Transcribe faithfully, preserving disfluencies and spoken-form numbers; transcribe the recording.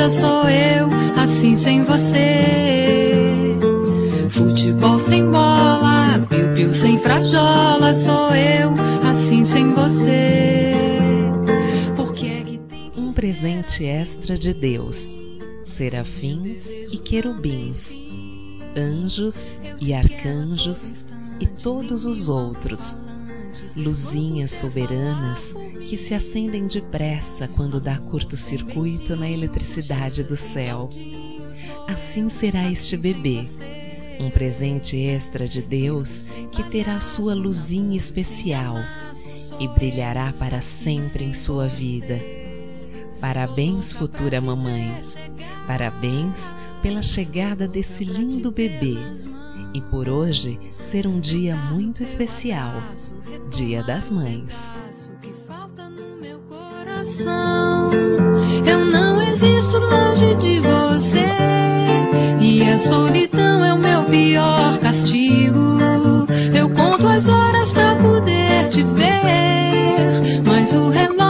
casa sou eu, assim sem você. Futebol sem bola, piu-piu sem frajola, sou eu, assim sem você. Porque é que tem que Um presente extra de Deus, serafins e querubins, anjos e arcanjos e todos os outros, luzinhas soberanas que se acendem depressa quando dá curto-circuito na eletricidade do céu. Assim será este bebê, um presente extra de Deus que terá sua luzinha especial e brilhará para sempre em sua vida. Parabéns, futura mamãe. Parabéns pela chegada desse lindo bebê e por hoje ser um dia muito especial, Dia das Mães. o que falta no meu coração. Eu não existo longe de você, e a solidão é o meu pior castigo. Eu conto as horas pra poder te ver, mas o relógio